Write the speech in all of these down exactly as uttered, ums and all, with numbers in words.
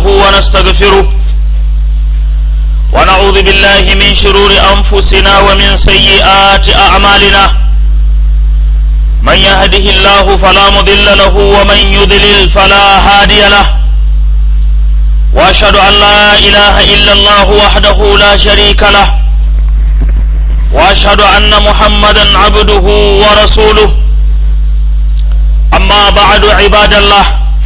نحمده ونستغفره ونعوذ بالله من شرور أنفسنا ومن سيئات أعمالنا من يهده الله فلا مضل له ومن يضلل فلا هادي له وأشهد أن لا إله إلا الله وحده لا شريك له وأشهد أن محمدا عبده ورسوله أما بعد عباد الله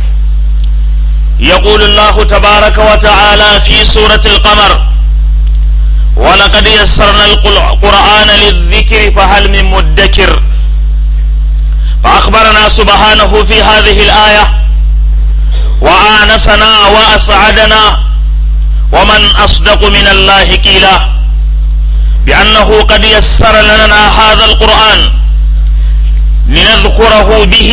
يقول الله تبارك وتعالى في سورة القمر ولقد يسرنا القرآن للذكر فهل من مدكر فأخبرنا سبحانه في هذه الآية وآنسنا وأسعدنا ومن أصدق من الله قيلا بأنه قد يسر لنا هذا القرآن لنذكره به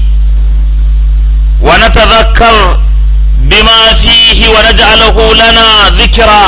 ونتذكر بما فيه ونجعله لنا ذكرا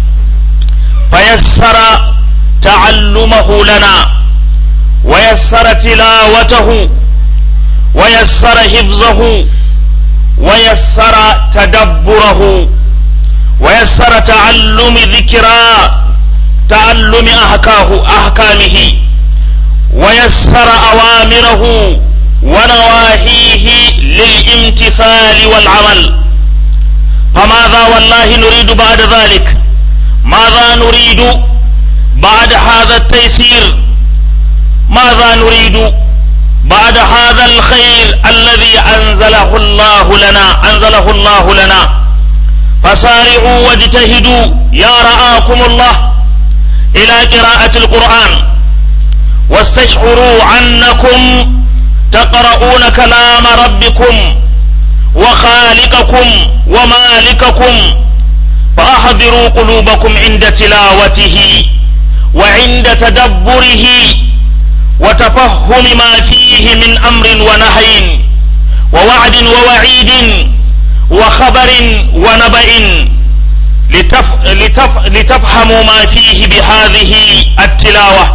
فيسر تعلمه لنا ويسر تلاوته ويسر حفظه ويسر تدبره ويسر تعلم ذكرى تعلم أحكاه أحكامه ويسر أوامره ونواهيه للامتثال والعمل. فماذا والله نريد بعد ذلك؟ ماذا نريد بعد هذا التيسير؟ ماذا نريد بعد هذا الخير الذي أنزله الله لنا أنزله الله لنا؟ فسارعوا واجتهدوا يا رعاكم الله إلى قراءة القرآن واستشعروا أنكم تقرؤون كلام ربكم وخالقكم ومالككم فأحضروا قلوبكم عند تلاوته وعند تدبره وتفهم ما فيه من أمر ونهي ووعد ووعيد وخبر ونبأ لتف لتف لتفهموا ما فيه بهذه التلاوة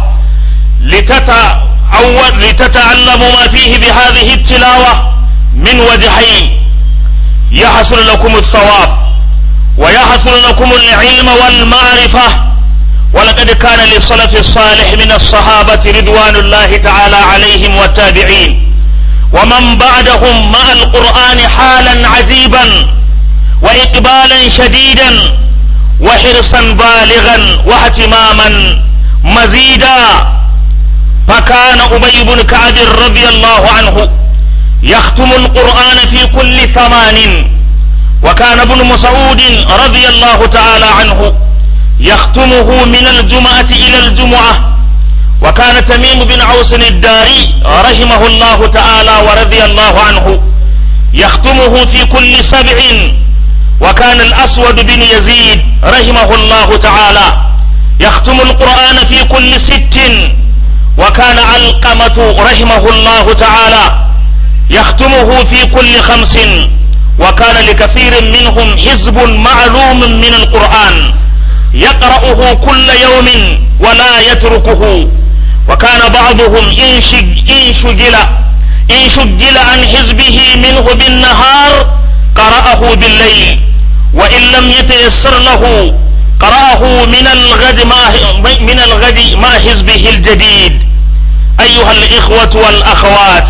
لتتعود لتتعلموا ما فيه بهذه التلاوة من وجهين يحصل لكم الثواب ويحصل لكم العلم والمعرفة. ولقد كان للسلف الصالح من الصحابة رضوان الله تعالى عليهم والتابعين ومن بعدهم مع القرآن حالا عجيبا وإقبالا شديدا وحرصا بالغا واهتماما مزيدا. فكان أبي بن كعب رضي الله عنه يختم القرآن في كل ثمان وكان ابن مسعود رضي الله تعالى عنه يختمه من الجمعة إلى الجمعة وكان تميم بن عوس الداري رحمه الله تعالى ورضي الله عنه يختمه في كل سبع وكان الأسود بن يزيد رحمه الله تعالى يختم القرآن في كل ست وكان علقمة رحمه الله تعالى يختمه في كل خمس وكان لكثير منهم حزب معلوم من القرآن يقرأه كل يوم ولا يتركه. وكان بعضهم إن شغل إن شغل عن حزبه منه بالنهار قرأه بالليل وإن لم يتيسر له قرأه من الغد مع من الغد مع حزبه الجديد. أيها الإخوة والأخوات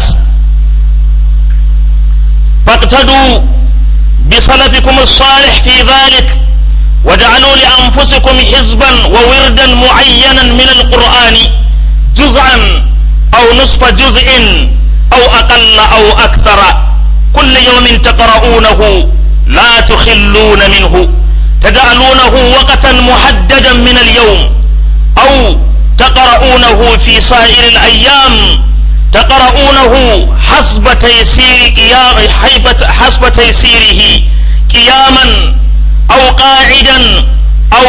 فاقتدوا بسلفكم الصالح في ذلك وجعلوا لأنفسكم حزبا ووردا معينا من القرآن جزءا أو نصف جزء أو أقل أو أكثر كل يوم تقرؤونه لا تخلون منه تجعلونه وقتا محددا من اليوم أو تقرؤونه في سائر الأيام تقرؤونه حسب تيسير قيام حسب تيسيره قياما أو قاعدا أو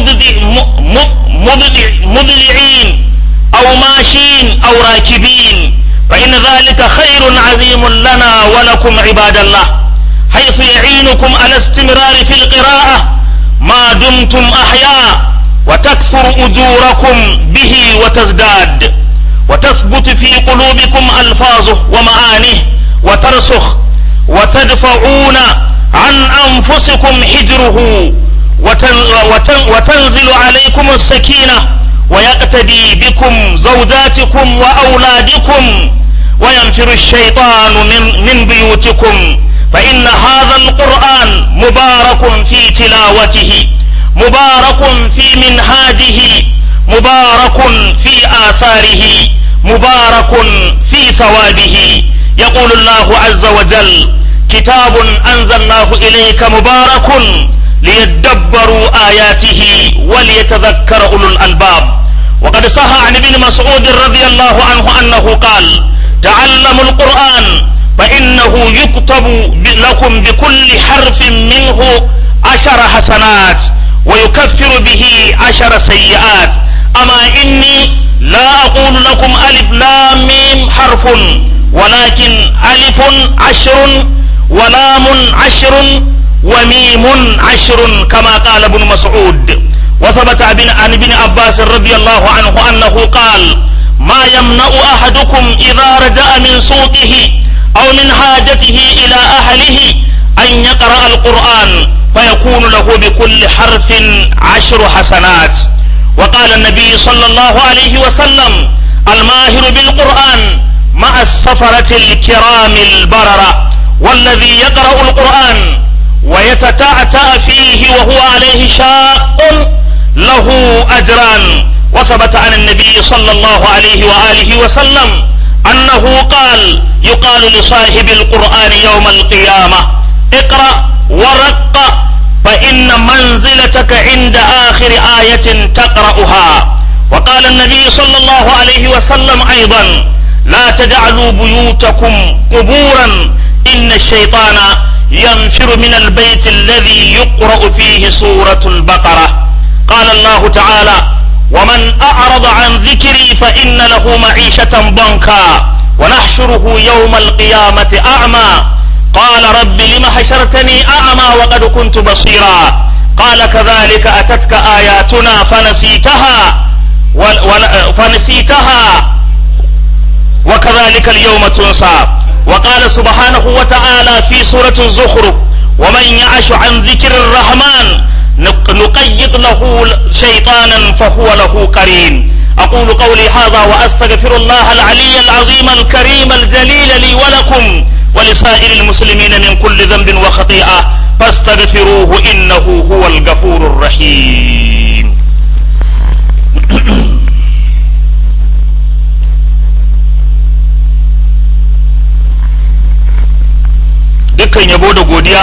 مضلعين أو ماشين أو راكبين فإن ذلك خير عظيم لنا ولكم عباد الله حيث يعينكم على استمرار في القراءة ما دمتم أحياء وتكثر أجوركم به وتزداد وتثبت في قلوبكم ألفاظه ومعانيه وترسخ وتدفعون عن أنفسكم حجره وتنزل عليكم السكينة ويقتدي بكم زوجاتكم وأولادكم وينفر الشيطان من, من بيوتكم، فإن هذا القرآن مبارك في تلاوته، مبارك في منهاجه، مبارك في آثاره، مبارك في ثوابه. يقول الله عز وجل: كتاب أنزلناه إليك مبارك ليدبروا آياته وليتذكر أولو الألباب. وقد صح عن ابن مسعود رضي الله عنه أنه قال: تعلموا القرآن فإنه يكتب لكم بكل حرف منه عشر حسنات ويكفر به عشر سيئات. أما إني لا أقول لكم ألف لام ميم حرف، ولكن ألف عشر ولام عشر وميم عشر كما قال ابن مسعود. وثبت عن ابن عباس رضي الله عنه أنه قال: ما يمنع أحدكم إذا رجع من سوقه أو من حاجته إلى أهله أن يقرأ القرآن فيكون له بكل حرف عشر حسنات. وقال النبي صلى الله عليه وسلم: الماهر بالقرآن مع السفرة الكرام البررة، والذي يقرأ القرآن ويتتعتع فيه وهو عليه شاق له أجران. وثبت عن النبي صلى الله عليه وآله وسلم أنه قال: يقال لصاحب القرآن يوم القيامة: اقرأ ورق فإن منزلتك عند آخر آية تقرأها. وقال النبي صلى الله عليه وسلم أيضا: لا تجعلوا بيوتكم قبورا إن الشيطان ينفر من البيت الذي يقرأ فيه سورة البقرة. قال الله تعالى: ومن أعرض عن ذكري فإن له معيشة ضنكا ونحشره يوم القيامة أعمى. قال: رب لم حشرتني أعمى وقد كنت بصيرا. قال: كذلك أتتك آياتنا فنسيتها فنسيتها وكذلك اليوم تنسى. وقال سبحانه وتعالى في سورة الزخرف: ومن يعش عن ذكر الرحمن نقيض له شيطانا فهو له قرين. أقول قولي هذا وأستغفر الله العلي العظيم الكريم الجليل لي ولكم ولسائر المسلمين من كل ذنب وخطيئة فاستغفروه إنه هو الغفور الرحيم. dukkan yabo da godiya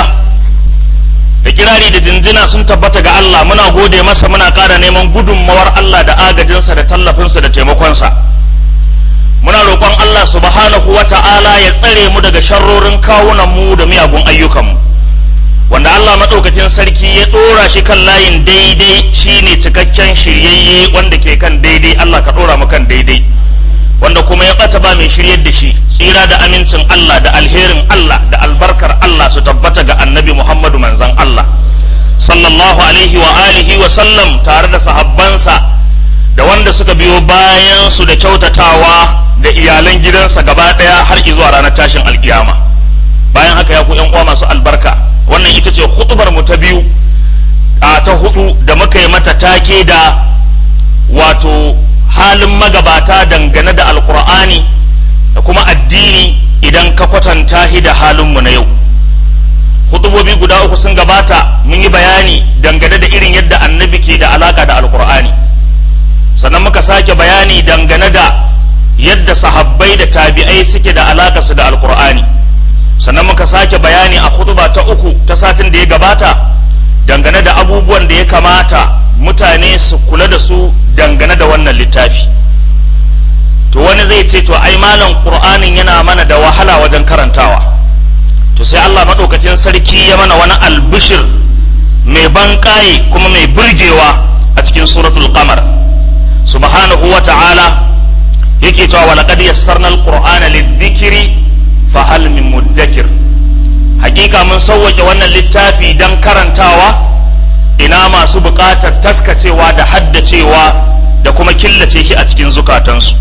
da kirari da jinjina sun tabbata ga Allah. Muna gode masa, muna ƙara neman gudunmawar Allah da agajinsa da tallafinsa da taimakonsa. Muna roƙon Allah subhanahu wa ta'ala ya tsare mu daga sharrorin kawunan mu da miyagun ayyukanmu, wanda Allah maɗaukakin sarki ya ɗora shi kan layin daidai, shine cikakken shiryayye wanda ke kan daidai. Allah ka ɗora mu kan daidai, wanda kuma ya ɓata ba mai shiryar da shi. Tsira da amincin Allah da alherin Allah da albarkar Allah su tabbata ga annabi Muhammadu manzon Allah sallallahu alaihi wa alihi wa sallam, tare da sahabbansa da wanda suka biyo bayan su da kyautatawa da iyalan gidansa gaba daya har zuwa ranar tashin alkiyama. Bayan haka ya ku ƴan uwa masu albarka, wannan ita ce hutubar mu ta biyu a ta hudu da muka yi mata take da wato halin magabata dangane da alkur'ani da kuma addini idan ka kwatanta shi da halinmu na yau. Hutubobi guda uku sun gabata, mun yi bayani dangane da irin yadda annabi ke da alaka da alkur'ani, sannan muka sake bayani dangane da yadda sahabbai da tabi'ai suke da alaka su da alkur'ani, sannan muka sake bayani a hutuba ta uku ta satin da ya gabata dangane da abubuwan da ya kamata mutane su kula da su dangane da wannan littafi. To wani zai ce to ai malam qur'anin yana mana da wahala wajen karantawa. To sai Allah madaukakin sarki ya mana wani albishir mai banƙaye kuma mai burgewa a cikin suratul qamar. Subhanahu wa ta'ala yake cewa wa laqad yassarna alqur'ana lidhikri fa hal min muddakir. Hakika mun sauwake wannan littafi dan karantawa, ina masu buƙatar taskacewa da haddacewa da kuma killace shi a cikin zukatansu.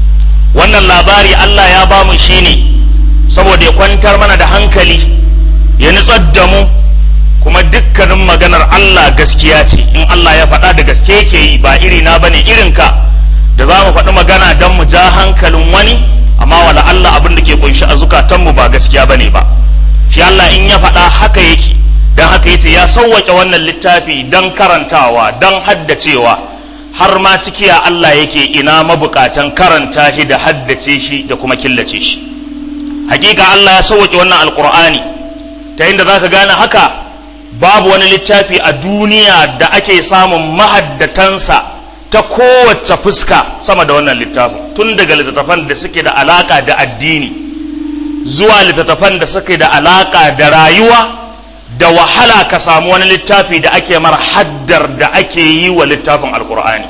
Wannan labari Allah ya ba mu shi ne saboda ya kwantar mana da hankali ya nutsar da mu, kuma dukkanin maganar Allah gaskiya ce. In Allah ya faɗa da gaske yake yi, ba iri na bane irinka da za mu faɗi magana don mu ja hankalin wani, amma wala Allah abin da ke kunshi a zukatanmu ba gaskiya bane ba. Shi Allah in ya faɗa haka yake, don haka yace ya sauwake wannan littafi don karantawa, don haddacewa, har ma cikiya Allah yake ina mabukatan karanta shi da haddace shi da kuma killace shi. Hakika Allah ya sauwake wannan alqur'ani ta inda zaka gane haka. Babu wani littafi a duniya da ake samun mahaddatansa ta kowace fuska sama da wannan littafin, tun daga littattafan da suke da alaka da addini zuwa littattafan da suke da alaka da rayuwa. Da wahala ka samu wani littafi da ake mar haddar da ake yi wa littafin alkur'ani.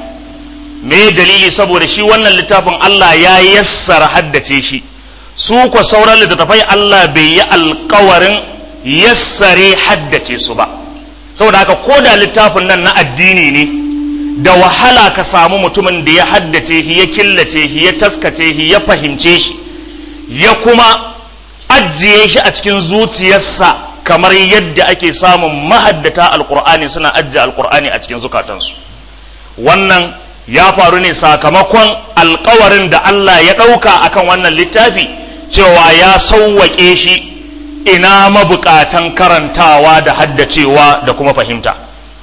Me dalili? Saboda shi wannan littafin Allah ya yassara haddace shi, su ko sauran littattafai Allah bai yi alkawarin yassare haddace su ba. Saboda haka ko da littafin nan na addini ne, da wahala ka samu mutumin da ya haddace shi, ya killace shi, ya taskace shi, ya fahimce shi, ya kuma ajiye shi a cikin zuciyarsa kamar yadda ake samun mahaddata alkur'ani suna ajiye alkur'ani a cikin zukatansu. Wannan ya faru ne sakamakon alkawarin da Allah ya ɗauka akan wannan littafi, cewa ya sauwaƙe shi ina mabukatan karantawa da haddacewa da kuma fahimta.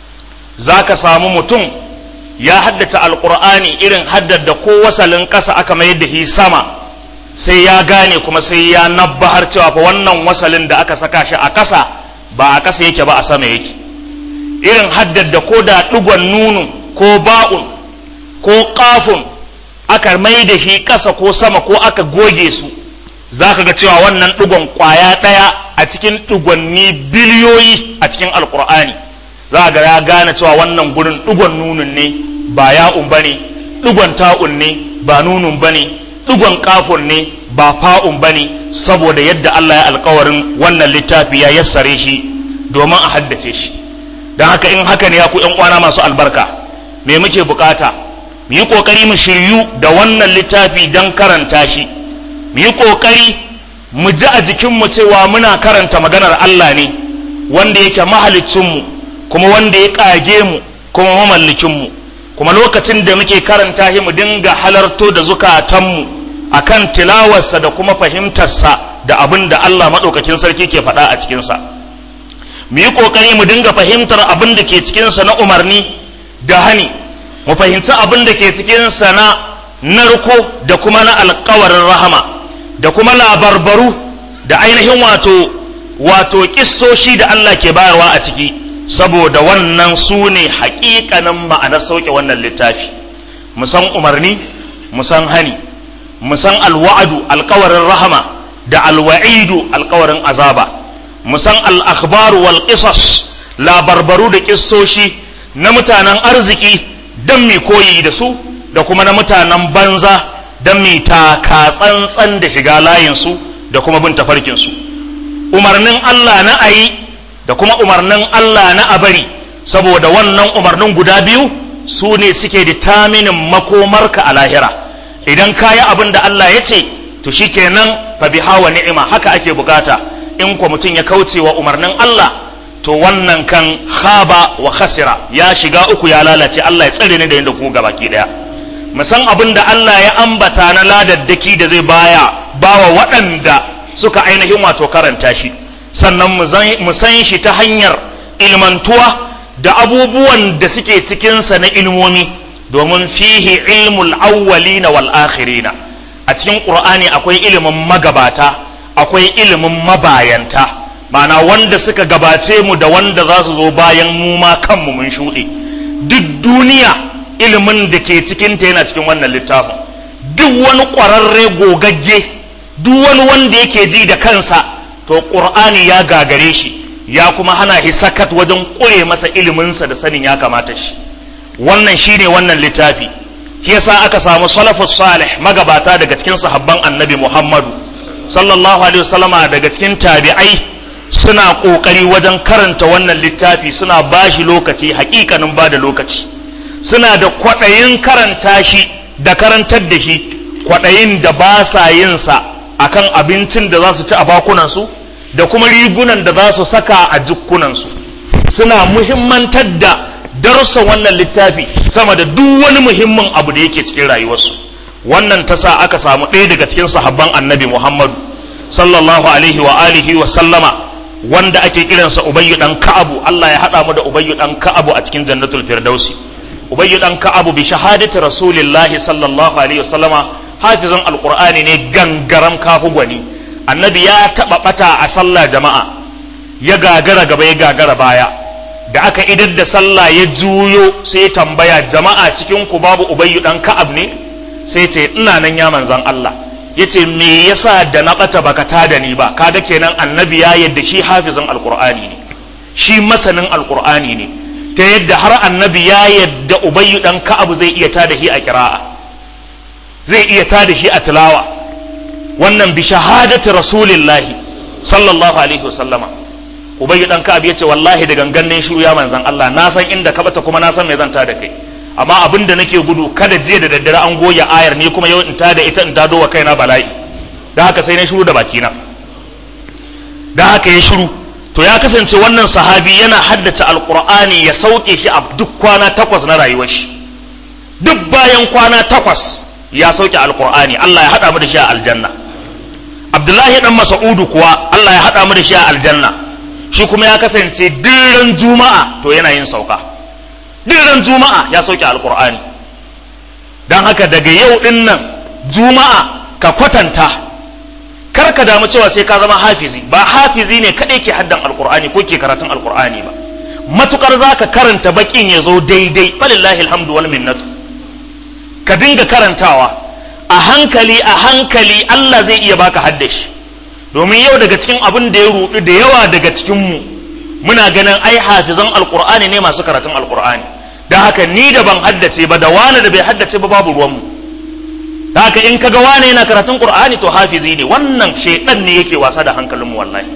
Za ka samu mutum ya haddace alkur'ani irin haddar da ko wasalin ƙasa aka mayar da shi sama, sai ya gane kuma sai ya nabbahar cewa fa wannan wasalin da aka saka shi a ƙasa ba a ƙasa yake ba, a sama yake. Irin haddar da ko da ɗigon nunun ko ba'un ko ƙafun aka mai da shi ƙasa ko sama ko aka goge su, za ka ga cewa wannan ɗigon ƙwaya ɗaya a cikin ɗigonni biliyoyi a cikin alƙur'ani, za ga ya gane cewa wannan gurin ɗigon nunun ne ba ya'un ba ne, ɗigon ta'un ne ba nunun ba ne, ɗigon ƙafun ne ba fa'un ba ne, saboda yadda Allah ya alƙawarin wannan littafi ya yassare shi domin a haddace shi. Don haka in haka ne ya ku ‘yan uwana masu albarka, me muke bukata? Mu yi ƙoƙari mu shiryu da wannan littafi don karanta shi, mu yi ƙoƙari mu ji a jikinmu cewa muna karanta maganar Allah ne, wanda yake mahalicinmu kuma wanda ya ƙage mu kuma mamallakinmu. Kuma lokacin da muke karanta shi mu dinga halarto da zukatanmu akan tilawarsa da kuma fahimtarsa da abin da Allah maɗaukakin sarki ke faɗa a cikinsa. Mu yi ƙoƙari mu dinga fahimtar abin da ke cikinsa na umarni da hani, mu fahimci abin da ke cikinsa na narko da kuma na alƙawarin rahama, da kuma labarbaru da ainihin wato wato kissoshi da Allah ke bayarwa a ciki, saboda wannan su ne haƙiƙanin ma'anar sauke wannan littafi. Mu san umarni, mu san hani, mu san alwa'adu alƙawarin rahama da alwa'idu alƙawarin azaba, mu san al'akhbaru wal qisas labarbaru da kissoshi na mutanen arziki don mi koyi da su, da kuma na mutanen banza don mi taka tsantsan da shiga layinsu da kuma bin tafarkinsu. Umarnin Allah na ayi da kuma umarnin Allah na abari, saboda wannan umarnin guda biyu su ne suke determinin makomarka a lahira. Idan ka yi abin da Allah ya ce, to shi kenan fa biha wa ni'ima, haka ake bukata. In kwa mutum ya kauce wa umarnin Allah, to wannan kan khaba wa khasira, ya shiga uku ya lalace. Allah ya tsare ni da yadda ku gabaki daya. Mu san abin da Allah ya ambata na ladaddaki da zai baya bawa waɗanda suka ainihin wato karanta shi, sannan mu san shi ta hanyar ilmantuwa da abubuwan da suke cikinsa na ilmomi, domin fihi ilmul awwalina wal akhirina. A cikin Qur'ani akwai ilimin magabata, akwai ilimin mabayanta, ma'ana wanda suka gabace mu da wanda za su zo bayan mu ma kanmu mun shuɗe. Duk duniya ilimin da ke cikinta yana cikin wannan littafin. Duk wani ƙwararre gogagge, duk wani wanda yake ji da kansa, to Qur'ani ya gagare shi, ya kuma hana shi sakat wajen ƙure masa iliminsa da sanin ya kamata shi. Wannan shine wannan littafi. Shi yasa aka samu salafus salih, magabata daga cikin sahabban Annabi Muhammadu sallallahu alaihi wasallama, daga cikin tabi'ai, suna kokari wajen karanta wannan littafi, suna bashi lokaci, hakikanin ba da lokaci. Suna da kwaɗayin karanta shi da karantar da shi, kwaɗayin da ba sa yin sa akan abincin da za su ci a bakunansu, da kuma rigunan da za su saka a jikkunansu, suna muhimmantar da darussan wannan littafi sama da duk wani muhimmin abu da yake cikin rayuwarsu. Wannan ta sa aka samu ɗaya daga cikin sahabban annabi Muhammadu sallallahu alaihi wa alihi wa sallama, wanda ake kiransa Ubayyu dan Ka'abu. Allah ya haɗa mu da Ubayyu dan Ka'abu a cikin jannatul firdausi. Ubayyu dan Ka'abu bi shahadati rasulillahi sallallahu alaihi wa sallama hafizan alqur'ani ne gangaram kafu gwani. Annabi ya taɓa ɓata a sallah jama'a, ya gagara gaba ya gagara baya. Da aka idar da sallah ya juyo sai ya tambaya, jama'a cikin ku babu Ubayyu dan Ka'ab ne? Sai ce ina nan ya manzan Allah. Yace me yasa da na ɓata baka tada ni ba? Kaga kenan annabi ya yadda shi hafizan alqur'ani ne, shi masanin alqur'ani ne, ta yadda har annabi ya yadda Ubayyu dan Ka'ab zai iya tada shi a qira'a, zai iya tada shi a tilawa. Wannan bi shahadati rasulillahi sallallahu alaihi wasallama. Ubayyu dan Ka'ab yace wallahi da gangan ne shiru ya manzan Allah, na san inda ka bata kuma na san me zan tada kai, amma abin da nake gudu kada jiya da daddare an goya ayar ni kuma yau in tada ita in tado wa kaina bala'i. Da haka sai na shiru da bakina, da haka ya shiru. To ya kasance wannan sahabi yana haddace alqur'ani ya sauke shi a duk kwana takwas na rayuwar shi, duk bayan kwana takwas ya sauke alqur'ani. Allah ya hada mu da shi a aljanna. Abdullahi dan Mas'udu kuwa Allah ya hada mu da shi a aljanna, shi kuma ya kasance diran juma'a to yana yin sauka, diran juma'a ya sauke alqur'ani. Dan haka daga yau din nan juma'a ka kwatanta, kar ka damu cewa sai ka zama hafizi. Ba hafizi ne kadai ke haddan alqur'ani ko ke karatun alqur'ani ba, matukar zaka karanta bakin ya zo daidai, falillahi alhamdu wal minnatu. Ka dinga karantawa a hankali a hankali, Allah zai iya baka haddashi. Domin yau daga cikin abin da ya rudu da yawa daga cikin mu, muna ganin ai hafizan alqur'ani ne masu karatun alqur'ani. Dan haka ni da ban haddace ba da wani da bai haddace ba babu ruwan mu. Dan haka in kaga wani yana karatun qur'ani to hafizi ne. Wannan shedan ne yake wasa da hankalin mu wallahi.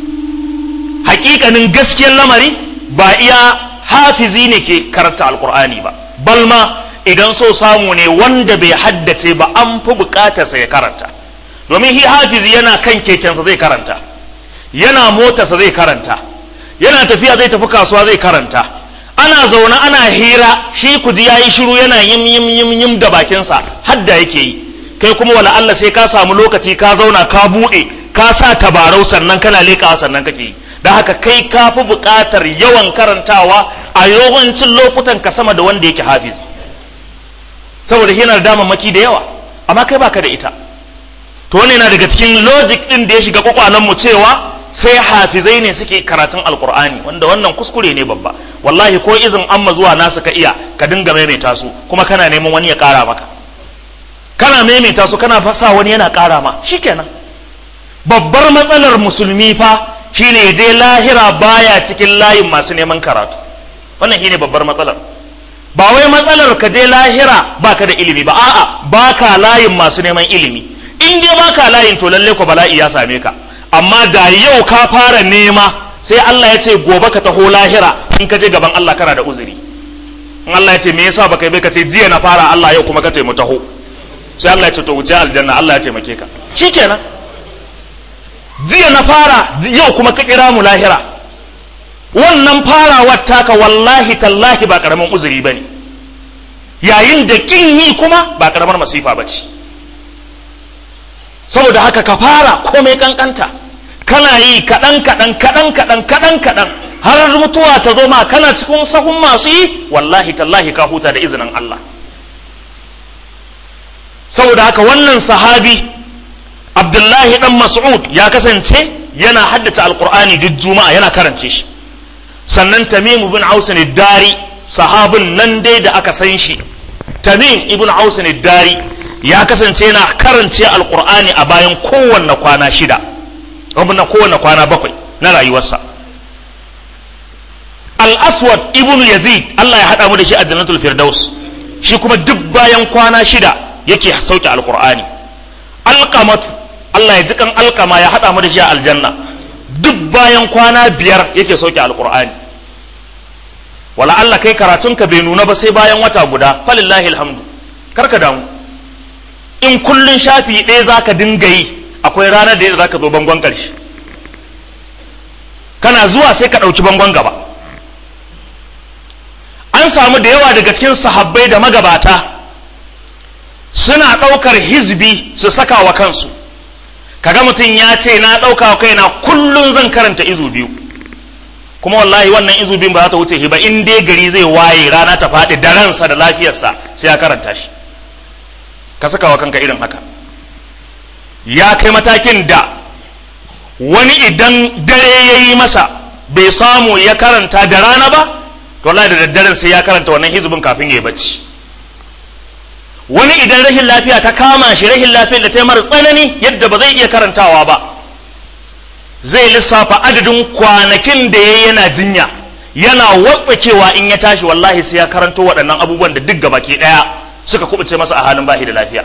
Hakikanin gaskiyar lamari ba iya hafizi ne ke karanta alqur'ani ba, balma idan so samu ne wanda bai haddace ba an fi bukatarsa ya karanta. Domin hi hafizi yana kan kekensa zai karanta, yana motarsa zai karanta, yana tafiya zai tafi kasuwa zai karanta, ana zaune ana hira shi kuji yayi shiru yana yim yim yim yim da bakinsa hadda yake yi. Kai kuma wala Allah sai ka samu lokaci ka zauna ka bude ka sa tabarau sannan kana leƙawa sannan kake yi. Dan haka kai ka fi bukatar yawan karantawa a yawancin lokutan ka sama da wanda yake hafizi, saboda yana da damammaki da yawa amma kai baka da ita. To wannan yana daga cikin logic din da ya shiga kwakwalen mu cewa sai hafizai ne suke karatun alqur'ani, wanda wannan kuskure ne babba. Wallahi ko izin amma zuwa nasu ka iya ka dinga maimaita su, kuma kana neman wani ya kara maka, kana maimaita su kana fasa wani yana kara ma, shikenan. Babbar matsalar musulmi fa shine ya je lahira baya cikin layin masu neman karatu. Wannan shine babbar matsalar. Ba wai matsalar ka je lahira baka da ilimi ba, a'a baka layin masu neman ilimi. In dai baka layin to lalle ko bala'i ya same ka. Amma da yau ka fara nema sai Allah ya ce gobe ka taho lahira, in ka je gaban Allah kana da uzuri. In Allah ya ce me yasa baka yi bai, ka ce jiya na fara Allah yau kuma ka ce mu taho. Sai Allah ya ce to wuce aljanna, Allah ya taimake ka. Shikenan. Jiya na fara yau kuma ka kira mu lahira. Wannan farawar taka wallahi tallahi ba karamin uzuri bane, yayin da kin yi kuma ba karamar masifa bace. Saboda haka ka fara komai kankanta, kana yi kadan kadan kadan kadan kadan kadan har mutuwa ta zo ma kana cikin sahun masu yi, wallahi tallahi ka huta da izinin Allah. Saboda haka wannan sahabi Abdullahi dan Mas'ud ya kasance yana haddace alqur'ani duk juma'a yana karance shi. Sannan Tamim ibn Aus ad-Dari, sahabin nan dai da aka san shi, Tamim ibn Aus ad-Dari ya kasance yana karance alqur'ani a bayan kowanne kwana shida, wannan kowanne kwana bakwai na rayuwarsa. Al-Aswad ibn Yazid, Allah ya hada mu da shi a Jannatul Firdaus, shi kuma duk bayan kwana shida yake sauke alqur'ani. Alqamatu, Allah ya ji kan Alqama ya hada mu da shi a aljanna, duk bayan kwana biyar yake sauke alqur'ani. Wala Allah kai karatunka bai nuna ba sai bayan wata guda, falillahi alhamdu, karka damu. In kullun shafi ɗaya zaka dinga yi, akwai ranar da zaka zo bangon ƙarshe. kana zuwa sai ka ɗauki bangon gaba. An samu da yawa daga cikin sahabbai da magabata suna ɗaukar hizbi su saka wa kansu, kaga mutum ya ce na ɗauka wa kaina kullum zan karanta izu biyu, kuma wallahi wannan izu biyun ba za ta wuce shi ba, in dai gari zai waye rana ta faɗi da ransa da lafiyarsa sai ya karanta shi. Ka saka wa kanka irin haka. Ya kai matakin da wani idan dare ya yi masa bai samu ya karanta da rana ba, to wallahi da daddaren sai ya karanta wannan hizbin kafin ya yi bacci. Wani idan rahin lafiya ta kama shi, rahin lafiyar da ta yi mara tsanani yadda ba zai iya karantawa ba, zai lissafa adadin kwanakin da ya yana jinya, yana waɓakewa in ya tashi wallahi sai ya karanto waɗannan abubuwan da duk gabaki ɗaya suka kubuce masa a halin bahi da lafiya.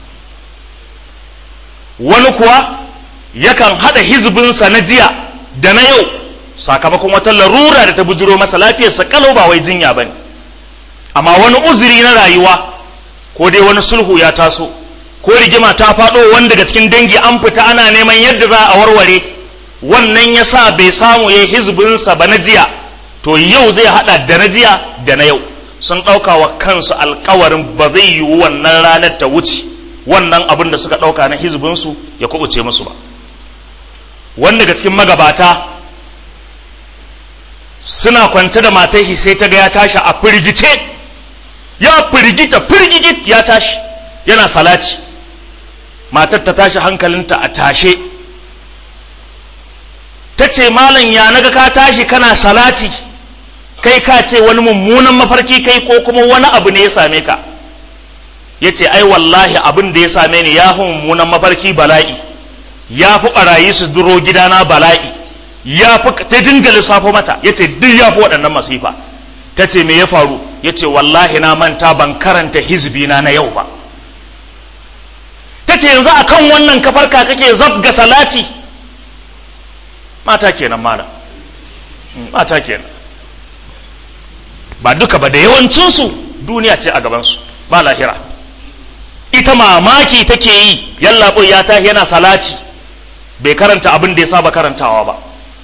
Wani kuwa yakan haɗa hizbinsa na jiya da na yau sakamakon wata larura da ta bujiro masa, lafiyarsa kalau ba wai jinya bane, amma wani uzuri na rayuwa, ko dai wani sulhu ya taso, ko rigima ta faɗo wanda daga cikin dangi an fita ana neman yadda za a warware, wannan ya sa bai samu ya hizbinsa ba na jiya, to yau zai haɗa da na jiya da na yau. Sun ɗauka wa kansu alkawarin ba zai yiwu wannan ranar ta wuce wannan abin da suka ɗauka na hizbinsu ya kubuce musu ba. Wanda daga cikin magabata suna kwance da matai sai ta ga ya tashi a firgice, ya firgita firgigit ya tashi yana salati. Matar ta tashi hankalinta a tashe, ta ce malam ya naga ka tashi kana salati, kai ka ce wani mummunan mafarki kai ko kuma wani abu ne ya same ka. Ya ce ai wallahi abin da ya same ni ya fi mummunan mafarki bala'i, ya fi ɓarayi su duro gidana bala'i, ya fi ta dinga lissafo mata, ya ce duk ya fi waɗannan masifa. Ta ce me ya faru? Ya ce wallahi na manta ban karanta hizbina na yau ba. Ta ce yanzu akan wannan kafarka kake zabga salati? Mata kenan malam, mata kenan. Ba duka ba, da yawancinsu duniya ce a gabansu ba lahira. Ita mamaki take yi, yallaɓo ya tashi yana salati bai karanta abin da ya saba karantawa ba.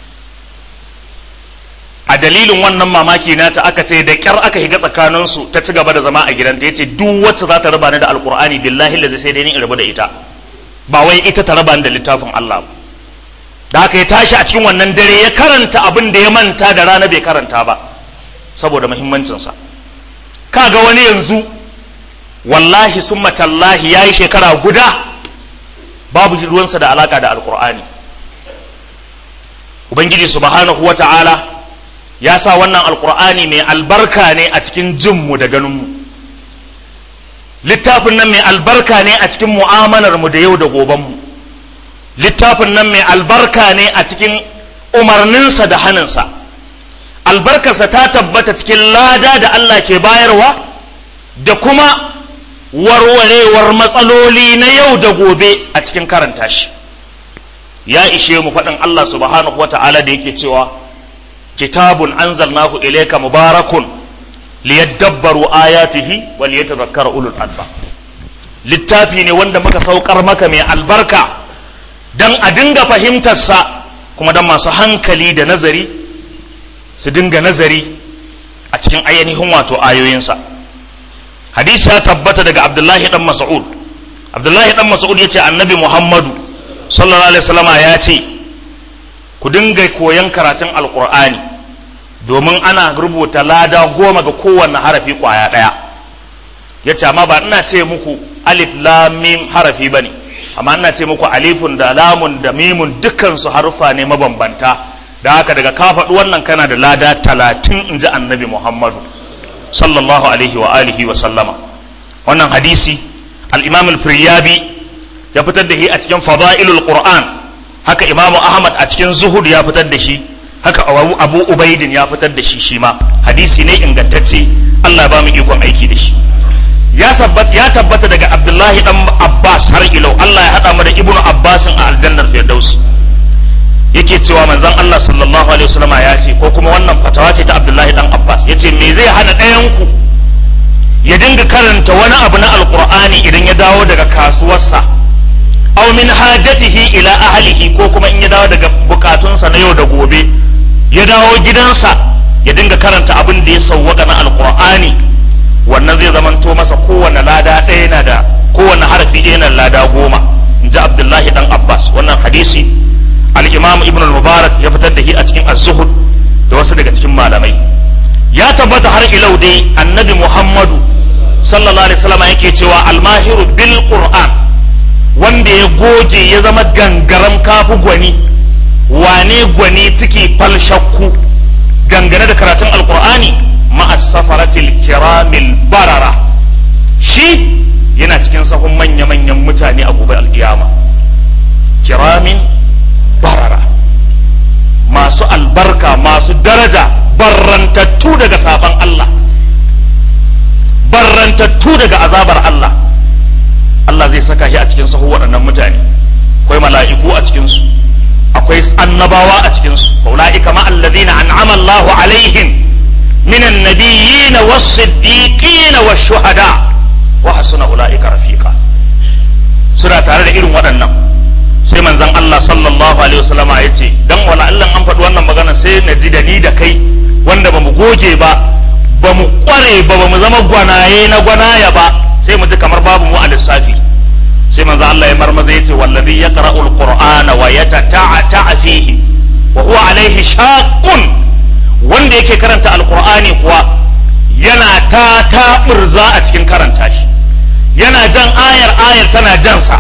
A dalilin wannan mamaki nata aka ce da kyar aka higa tsakaninsu, ta ci gaba da zama a gidanta. Ya ce duk wacce za ta raba ni da alkur'ani billahi lazi sai dai ni in rabu da ita, ba wai ita ta raba ni da littafin Allah. Da haka ya tashi a cikin wannan dare ya karanta abin da ya manta da rana bai karanta ba saboda muhimmancinsa. Kaga wani yanzu wallahi summa tallahi ya yi shekara guda babu ruwansa da alaka da alkur'ani. Ubangiji subhanahu wa ta'ala ya sa wannan alkur'ani mai albarka ne a cikin jinmu da ganinmu, littafin nan mai albarka ne a cikin mu'amalarmu da yau da gobenmu, littafin nan mai albarka ne a cikin umarninsa da haninsa. Albarkarsa ta tabbata cikin lada da Allah ke bayarwa da kuma warwarewar matsaloli na yau da gobe a cikin karanta shi. Ya ishe mu faɗin Allah subhanahu wa ta'ala da yake cewa kitabun anzalnahu ilayka mubarakun liyadabbaru ayatihi wa liyatadhakkara ulul albab. Littafi ne wanda muka saukar maka mai albarka dan a dinga fahimtarsa, kuma dan masu hankali da nazari su dinga nazari a cikin ainihin wato ayoyinsa. Hadisi ya tabbata daga Abdullahi dan Mas'ud. Abdullahi dan Mas'ud yace Annabi Muhammadu sallallahu alaihi wasallama ya ce ku dinga koyan karatun alqur'ani domin ana rubuta lada goma ga kowanne harafi kwaya daya. Yace amma ba ina ce muku alif lam mim harafi bane, amma ina ce muku alifun da lamun da mimun dukkan su harufa ne mabambanta. Da haka daga ka faɗi wannan kana da lada talatin in ji Annabi Muhammadu sallallahu alaihi wa alihi wa sallama. Wannan hadisi al-Imam al-Firyabi ya fitar da shi a cikin Fadailul Qur'an, haka Imam Ahmad a cikin Zuhud ya fitar da shi, haka Abu Ubaidin ya fitar da shi shi ma. Hadisi ne ingantacce, Allah ba mu ikon aiki da shi. Ya tabbata daga Abdullahi dan Abbas har ilau, Allah ya hada mu da Ibnu Abbasin a aljannar Firdausi. Yake cewa manzon Allah sallallahu alaihi wasallama ya ce, ko kuma wannan fatawa ce ta Abdullahi dan Abbas, yace me zai hana ɗayan ku ya dinga karanta wani abu na alqur'ani idan ya dawo daga kasuwarsa, aw min hajatihi ila ahlihi, ko kuma in ya dawo daga bukatunsa na yau da gobe ya dawo gidansa ya dinga karanta abin da ya sauwaka na alqur'ani, wannan zai zamanto masa kowanne lada ɗaya na da kowanne harafi ɗaya na lada goma, in ji Abdullahi dan Abbas. wannan hadisi al-Imam Ibn al-Mubarak ya fitar da shi a cikin az-Zuhud da wasu daga cikin malamai. Ya tabbata har ilau dai annabi Muhammadu sallallahu alaihi wasallam yake cewa al-mahiru bil Qur'an, wanda ya goge ya zama gangaram kafu gwani, wane gwani ciki fal shakku dangane da karatun alqur'ani, ma'a safaratil kiramil barara, shi yana cikin sahun manya-manyan mutane a gobe alkiyama. Kiramin barara, masu albarka, masu daraja, barrantattu daga saban Allah, barrantattu daga azabar Allah. Allah zai saka shi a cikin sahu waɗannan mutane. Akwai mala'iku a cikinsu, akwai annabawa a cikinsu. Ulaika ma alladhina an'ama Allahu alaihim minan nabiyyin was-siddiqin wash-shuhada wa hasuna ulaika rafiqa. Suna tare da irin waɗannan. Sai manzon Allah sallallahu alaihi wasallama ya ce, dan wala Allah an faɗi wannan magana sai na ji da ni da kai wanda bamu goge ba, bamu kware ba, bamu zama gwanaye na gwanaya ba, sai mu ji kamar babu mu a lissafi. Sai manzon Allah ya marmaza ya ce, wallazi yaqra'ul qur'ana wa yatata'ata fihi wa huwa alaihi shaqqun, wanda yake karanta alqur'ani kuwa yana ta taburza a cikin karanta shi, yana jan ayar ayar tana jansa,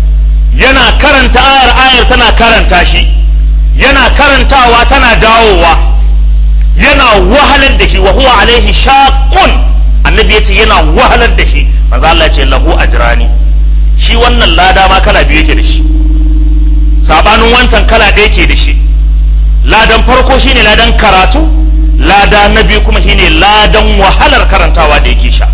yana karanta ayar ayar tana karanta shi, yana karantawa tana dawowa, yana wahalar da shi. Wa huwa alaihi shaqqun, annabi yace yana wahalar da shi. manzo Allah yace lahu ajrani, shi wannan lada ma kala biyu yake da shi, sabanin wancan kala ɗaya yake da shi. Ladan farko shine ladan karatu, lada na biyu kuma shine ladan wahalar karantawa da yake sha.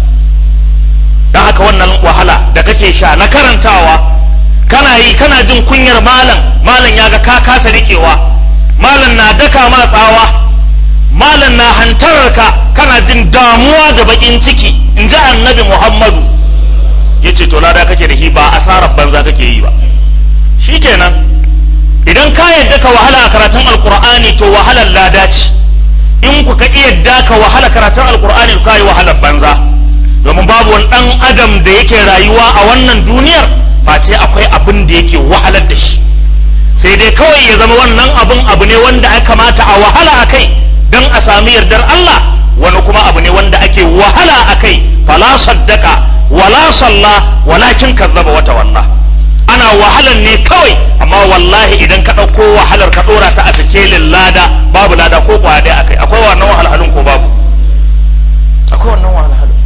Dan haka wannan wahala da kake sha na karantawa, kana yi kana jin kunyar malam, malam ya ga ka kasa rikewa, malam na daka ma tsawa, malam na hantarar ka, kana jin damuwa da bakin ciki, in ji annabi Muhammadu. Ya ce to lada kake da shi, ba asarar banza kake yi ba. Shikenan idan ka yadda ka wahala a karatun alkur'ani to wahalar lada ce, in ku ka yadda ka wahala karatun alkur'ani ka yi wahalar banza, domin babu wani dan adam da yake rayuwa a wannan duniyar face akwai abin da yake wahalar da shi, sai dai kawai ya zama wannan abin abu ne wanda aka kamata a wahala a kai don a sami yardar Allah, wani kuma abu ne wanda ake wahala a kai. Fala saddaka wala salla walakin kazzaba wa tawalla. Ana wahalar ne kawai, amma wallahi idan ka ɗauko wahalar ka ɗora ta a sikelin lada, babu lada ko kwaya ɗaya akai. Akwai wannan wahalhalun ko babu? Akwai wannan wahalhalun.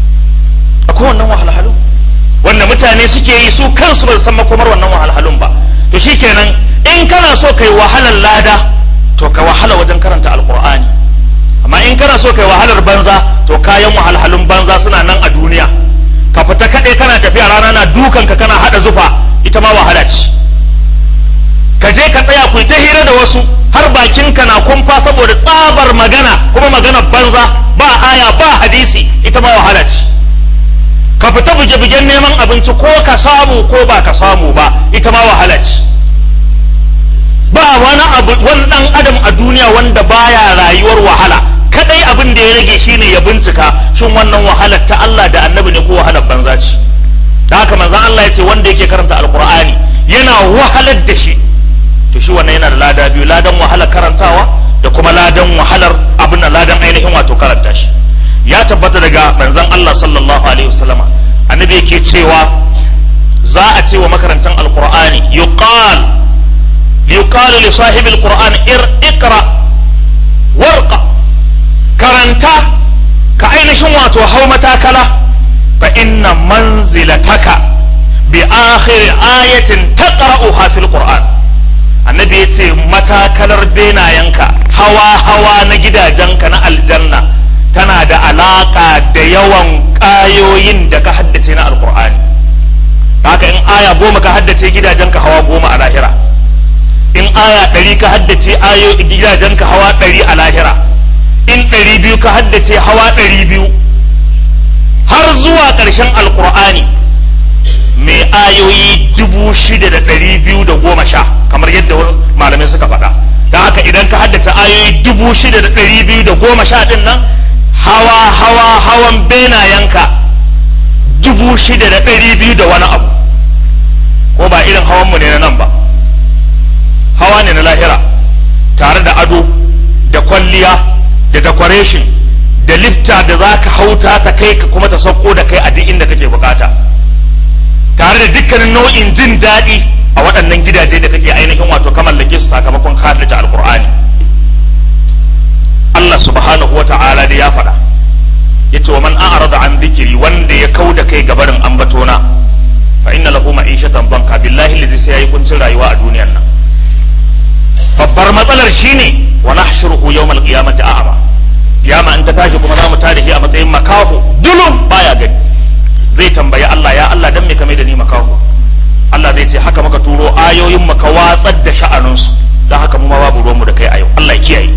Akwai wannan wahalhalun wanda mutane suke yi su kansu ba san makomar wannan wahalhalun ba. To shikenan in kana so kai wahalar lada, to ka wahala wajen karanta alqur'ani. Amma in kana so kai wahalar banza, to kayan wahalhalun banza suna nan a duniya. Ka fita kaɗai kana tafiya, rana na dukan ka kana hada zufa, ita ma wahala ce. Ka je ka tsaya ku ta hira da wasu har bakinka na kumfa saboda tsabar magana, kuma maganar banza, ba aya ba hadisi, ita ma wahala ce. Ka fita buge-bugen neman abinci, ko ka samu ko ba ka samu ba, ita ma wahala ce. Ba wani abu wani dan adam a duniya wanda baya rayuwar wahala, kadai abin da ya rage shine ya bincika shin wannan wahalar ta Allah da annabi ne ko wahalar banza ce. Da haka manzon Allah ya ce wanda yake karanta alqur'ani yana wahalar da shi, to shi wannan yana da lada biyu, ladan wahalar karantawa da kuma ladan wahalar abin da ladan ainihin wato karanta shi. Ya tabbata daga manzon Allah sallallahu alaihi wasallama, annabi yake cewa za a ce wa makarantan alqur'ani yuqal yuqalu li sahibil qur'an ir iqra warqa, karanta ka ainihin wato hau matakala, fa inna manzilataka bi akhir ayatin taqra'uha fil qur'an. Annabi yace matakalar benayenka, hawa hawa na gidajenka na aljanna tana da alaka da yawan ayoyin da ka haddace na alqur'ani. Haka in aya goma ka haddace, gidajenka hawa goma a lahira. In aya ɗari ka haddace, ayo gidajenka hawa ɗari a lahira. In ɗari biyu ka haddace, hawa ɗari biyu, har zuwa ƙarshen alƙur'ani mai ayoyi dubu shida da ɗari biyu da goma sha, kamar yadda malamai suka faɗa. don haka idan ka haddace ayoyi dubu shida da ɗari biyu da goma sha ɗin nan hawa hawa hawan benayenka dubu shida da ɗari biyu da wani abu, ko ba irin hawanmu ne na nan ba, hawa ne na lahira tare da ado da kwalliya da decoration da lifta da za ka hauta ta kai ka kuma ta sauko da kai a duk inda kake bukata, tare da dukkanin nau'in jin daɗi a waɗannan gidaje da kake ainihin wato ka mallake su sakamakon haddace alkur'ani. Allah subhanahu wa ta'ala da ya faɗa yace wa man a'rada an dhikri, wanda ya kauda kai gabarin ambatona fa inna lahu ma'ishatan banka, billahi lazi sai yayi kuncin rayuwa a duniyar nan. Babbar matsalar shine wa nahshuruhu yawmal qiyamati a'ma, kiyama in ta tashi kuma za mu tada shi a matsayin makaho dulum baya gani. Zai tambayi Allah, ya Allah dan me ka mai da ni makaho? Allah zai ce haka muka turo ayoyin mu ka watsar da sha'anunsu, dan haka mu ma babu ruwan mu da kai a yau. Allah ya kiyaye.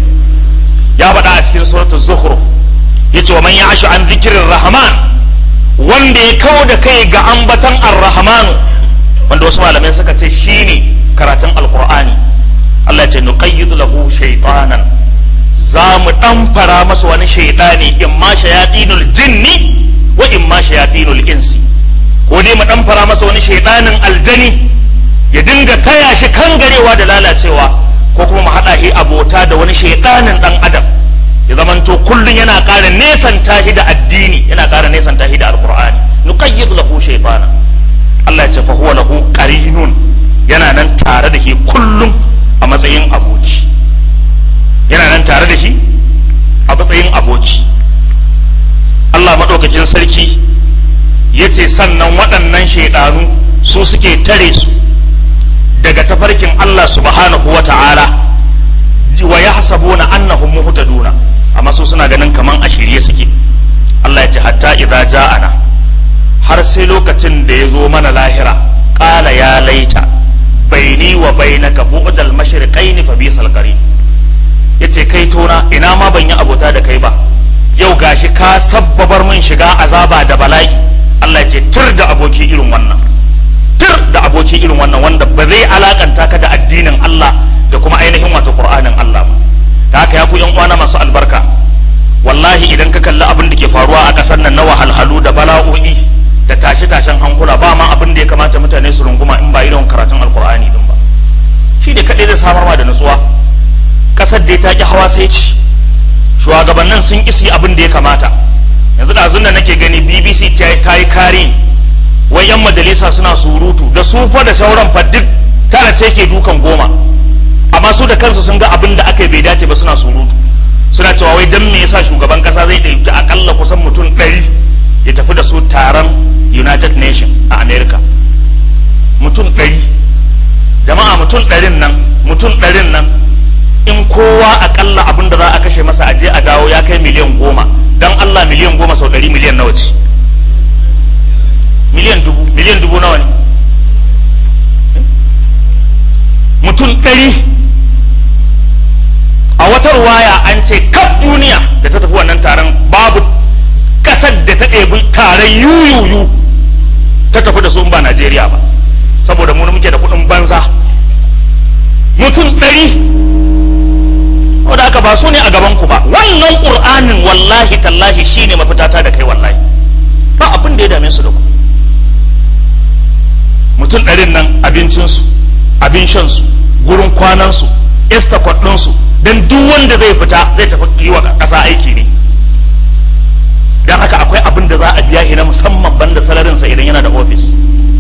Ya faɗa a cikin suratul zukhruf yace wa man ya'shu an dhikrir rahman, wanda ya kawo da kai ga ambatan ar-rahman, wanda wasu malamai suka ce shine karatun alqur'ani. Allah ya ce nuqayyidu lahu shaytanan, za mu dan fara masa wani shaytani, imma shayatinul jinni wa imma shayatinul insi, ko dai mu dan fara masa wani shaytanin aljani ya dinga taya shi kangarewa da lalacewa, ko kuma mu hada shi abota da wani shaytanin dan adam ya zamanto kullun yana ƙara nesanta shi da addini, yana ƙara nesanta shi da alqur'ani. Nuqayyidu lahu shaytana, Allah ya ce fa huwa lahu qarinun, yana nan tare da shi kullun a matsayin aboki, yana nan tare da shi a matsayin aboki. Allah maɗaukakin sarki ya ce sannan waɗannan shaidanu su suke tare su daga tafarkin Allah subhanahu wa ta'ala, wa yahsabuna annahum muhtaduna, amma su suna ganin kaman a shirye suke. Allah ya ce hatta idza ja'ana, har sai lokacin da ya zo mana lahira, qala ya laita baini wa bainaka bu'dal mashriqain fa bisal qarin, yace kai tona ina ma ban yi abota da kai ba, yau gashi ka sabbabar min shiga azaba da bala'i. Allah ya ce tur da aboki irin wannan, tur da aboki irin wannan wanda ba zai alakanta ka da addinin Allah da kuma ainihin wato Qur'anin Allah ba. Da haka ya ku yan uwana masu albarka, wallahi idan ka kalli abin da ke faruwa a ƙasar nan na wahalhalu da bala'o'i da tashe-tashen hankula, ba ma abin da ya kamata mutane su runguma in ba irin karatun alkur'ani din ba. Shi ne kaɗai zai samarwa da nutsuwa. Ƙasar da ta ƙi hawa sai ci, shugabannin sun isi abin da ya kamata. Yanzu da zunna nake gani B B C ta yi kari, wai yan majalisa suna surutu da su fa da shauran fa duk tara ce ke dukan goma, amma su da kansu sun ga abin da aka yi bai dace ba suna surutu, suna cewa wai dan me yasa shugaban ƙasa zai ɗauki akalla kusan mutum ɗari ya tafi da su taron United Nation a America. Mutum ɗari, jama'a mutum ɗarin nan, mutum ɗarin nan in kowa akalla abin da za a kashe masa aje a dawo ya kai miliyan goma, dan Allah miliyan goma sau ɗari miliyan nawa ce? Miliyan dubu, miliyan dubu nawa ne? Mutum ɗari. A wata ruwaya an ce kaf duniya da ta tafi wannan taron babu kasar da ta ɗebi taron yuyuyu ta tafi da su in ba Najeriya ba, saboda mu muke da kuɗin banza. Mutum ɗari, wadda aka ba su ne a gaban ku ba. Wannan ƙur'anin wallahi tallahi shine mafitata da kai, wallahi ba abin da ya dame su da ku. Mutum ɗarin nan abincinsu, abin shansu, gurin kwanansu, estakot ɗinsu, don duk wanda zai fita zai tafi yi wa ƙasa aiki ne. Don haka akwai abin da za a biya shi na musamman banda salarinsa idan yana da ofis.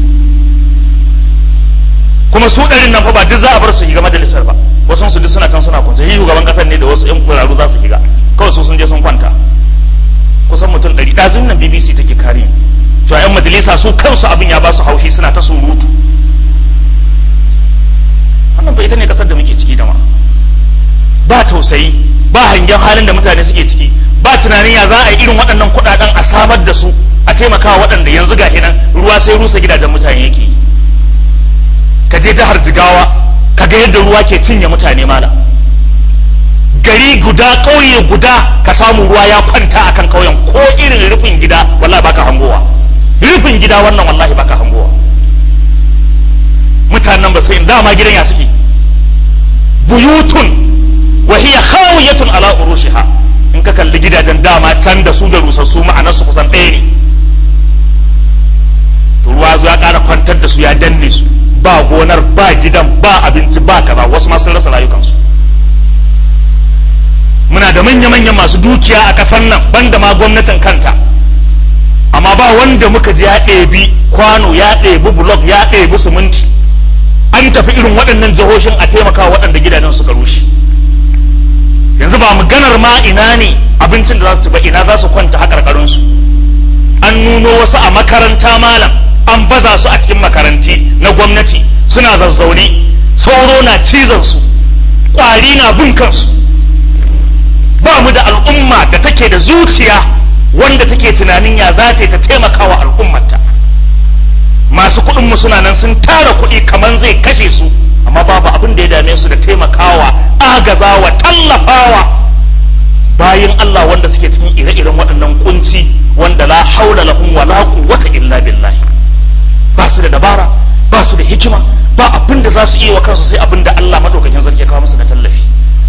Kuma su ɗarin nan fa ba duk za a bar su shiga majalisar ba, wasu su duk suna can suna kwanta. Shi shugaban ƙasar ne da wasu ƴan kuraru za su shiga, kawai su sun je sun kwanta. Kusan mutum ɗari, ɗazun nan B B C take kare to ƴan majalisa su kansu abin ya ba su haushi, suna ta surutu. Wannan ba ita ne ƙasar da muke ciki da ma. Ba tausayi, ba hangen halin da mutane suke ciki, ba tunanin ya za a yi irin waɗannan kuɗaɗen a samar da su a taimakawa waɗanda yanzu ga hinan ruwa sai rusa gidajen mutane yake. Ka je jihar Jigawa ka ga yadda ruwa ke cinye mutane mala. Gari guda, ƙauye guda ka samu ruwa ya kwanta akan ƙauyen, ko irin rufin gida wallahi baka hangowa. Rufin gida wannan wallahi baka hangowa. Mutanen ba sai dama gidan ya suke buyutun wa hiya khawiyatun ala urushiha. In ka kalli gidajen dama can da su da rusassu ma'anar su kusan ɗaya ne, to ruwa ya ƙara kwantar da su ya danne su, ba gonar ba gidan ba abinci ba kaza, wasu ma sun rasa rayukansu. Muna da manya-manyan masu dukiya a ƙasar nan banda ma gwamnatin kanta, amma ba wanda muka ji ya ɗebi kwano ya ɗebi bulok ya ɗebi siminti an tafi irin waɗannan jihohin a taimaka waɗanda gidajen suka rushe. Yanzu ba maganar ma ina ne abincin da za su ci ba, ina za su kwanta haƙarƙarinsu. An nuno wasu a makaranta malam, an baza su a cikin makaranti na gwamnati suna zazzaune, sauro na cizon su, ƙwari na bin kansu. Ba mu da al'umma da take da zuciya wanda take tunanin ya za ta yi ta taimaka wa al'ummarta. Masu kuɗinmu suna nan sun tara kuɗi kamar zai kashe su, amma babu abin da ya dame su da taimakawa, agazawa, tallafawa bayan Allah wanda suke cikin ire-iren waɗannan kunci wanda la haula lahum wa la quwwata illa billah. Ba su da dabara, ba su da hikima, ba abin da za su iya wa kansu sai abin da Allah madaukakin sarki ya kawo musu na tallafi.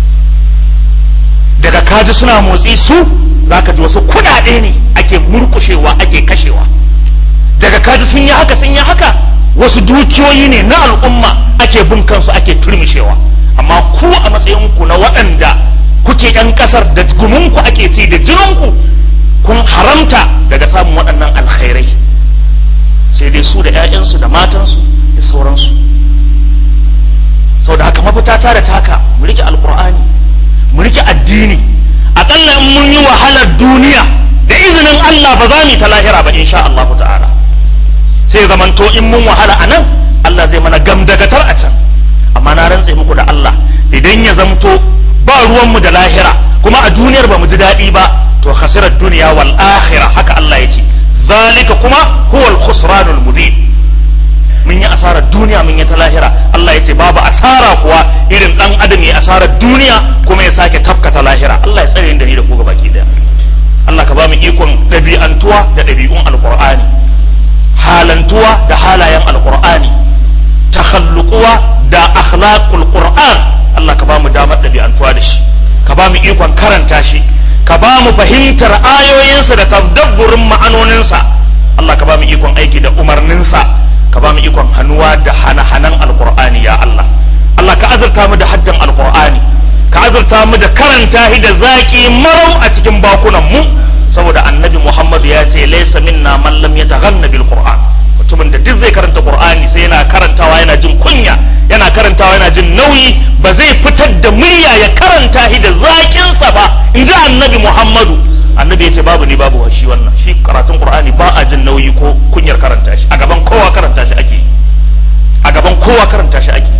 Daga kaji suna motsi su zaka ji wasu kuɗaɗe ne ake murkushewa ake kashewa. Daga kaji sun yi haka sun yi haka wasu dukiyoyi ne na al'umma ake bin kansu ake turmishewa. Amma ku a matsayinku na waɗanda kuke ‘yan ƙasar da guminku ake ci da jininku, kun haramta daga samun waɗannan alkhairai, sai dai su da ‘ya'yansu da matansu da sauransu. Sau da haka mafita ta da taka mu rike alkur'ani, mu rike addini. Aƙalla in mun yi wahalar duniya da izinin Allah ba za mu yi ta lahira ba insha Allah ta'ala. Sai zamanto in mun wahala a nan Allah zai mana gamdagatar a can. Amma na rantse muku da Allah, idan ya zamto ba ruwanmu da lahira kuma a duniyar ba mu ji daɗi ba, to khasirar duniya wal akhirah, haka Allah ya ce. Zalika kuma huwa al khusranul mubin. Mun yi asarar duniya mun yi ta lahira. Allah ya ce babu asara kuwa irin dan adam ya asarar duniya kuma ya sake tafkata lahira. Allah ya tsare da ni da ku gabaki daya. Allah ka ba mu ikon ɗabi'antuwa da ɗabi'un alqur'ani, halantuwa da halayen alqur'ani, takhalluquwa da akhlaqul qur'an. Allah ka ba mu damar ɗabi'antuwa da shi, ka ba mu ikon karanta shi, ka ba mu fahimtar ayoyinsa da tadabburin ma'anoninsa. Allah ka ba mu ikon aiki da umarninsa, ka ba mu ikon hannuwa da hana-hanan alqur'ani ya Allah. Allah ka azurta mu da haddan alqur'ani, ka azurta mu da karanta shi da zaki marau a cikin bakunan mu, saboda annabi Muhammad ya ce laysa minna man lam yataghanna bil qur'an. Mutumin da duk zai karanta qur'ani sai yana karantawa yana jin kunya, yana karantawa yana jin nauyi, ba zai fitar da murya ya karanta shi da zakin sa ba, in ji annabi Muhammadu. Annabi ya ce babu ni babu shi wannan, shi karatun qur'ani ba a jin nauyi ko kunyar karanta shi, a gaban kowa karanta shi ake, a gaban kowa karanta shi ake.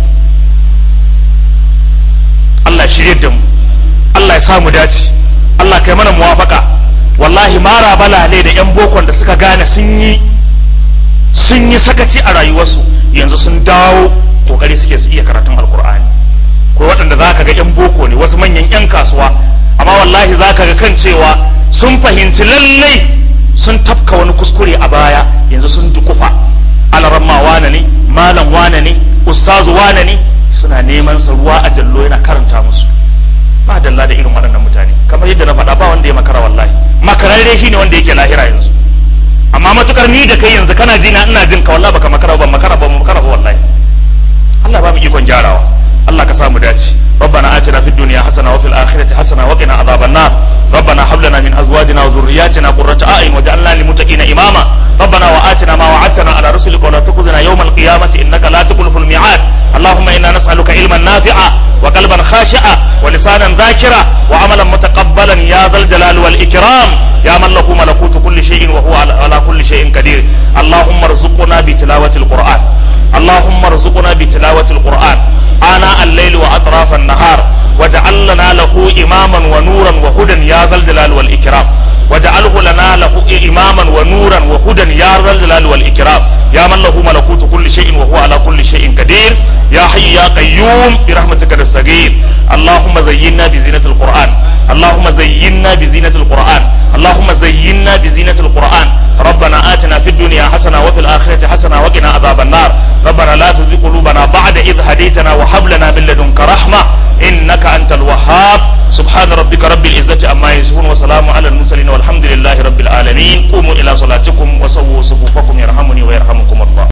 Allah shirye da mu, Allah ya samu dace, Allah kai mana muwafaka. Wallahi mara balale da yan bokon da suka gane sun yi sun yi sakaci a rayuwarsu, yanzu sun dawo kokari suke su iya karatun alkur'ani. Ko waɗanda za ka ga yan boko ne, wasu manyan yan kasuwa, amma wallahi za ka ga kan cewa sun fahimci lallai sun tafka wani kuskure a baya, yanzu sun dukufa. Alaramma wane ne, malam wane ne, ustazu wane ne, suna neman sa ruwa a jallo yana karanta musu. Ba dalla da irin waɗannan mutane, kamar yadda na faɗa ba wanda ya makara wallahi. Makararre shi ne wanda yake lahira yanzu. Amma matukar ni da kai yanzu kana jina ina jin ka, wallahi baka makara ba, makara ba makara ba wallahi. Allah ba mu ikon gyarawa, Allah ka samu dace. ربنا آتنا في الدنيا حسنة وفي الآخرة حسنة وقنا عذاب النار. ربنا هب لنا من أزواجنا وذرياتنا قرة أعين واجعلنا للمتقين إماما. ربنا وآتنا ما وعدتنا على رسلك ولا تخزنا يوم القيامة إنك لا تخلف الميعاد. اللهم إنا نسألك علما نافعا وقلبا خاشعا ولسانا ذاكرا وعملا متقبلا يا ذا الجلال والإكرام يا من له ملكوت كل شيء وهو على كل شيء قدير. اللهم ارزقنا بتلاوة القرآن، اللهم ارزقنا بتلاوة القرآن آناء الليل وأطراف النهار، واجعل لنا له إماما ونورا وهدى يا ذا الجلال والإكرام، واجعله لنا له إماما ونورا وهدى يا ذا الجلال والإكرام يا من له ملكوت كل شيء وهو على كل شيء قدير يا حي يا قيوم برحمتك نستغيث. اللهم زينا بزينة القرآن، اللهم زينا بزينة القرآن، اللهم زينا بزينة القرآن ربنا آتنا في الدنيا حسنة وفي الآخرة حسنة وقنا عذاب النار ربنا لا تزغ قلوبنا بعد إذ هديتنا وهب لنا من لدنك رحمة إنك أنت الوهاب سبحان ربك رب العزة عما يصفون وسلام على المرسلين والحمد لله رب العالمين قوموا إلى صلاتكم وسووا صفوفكم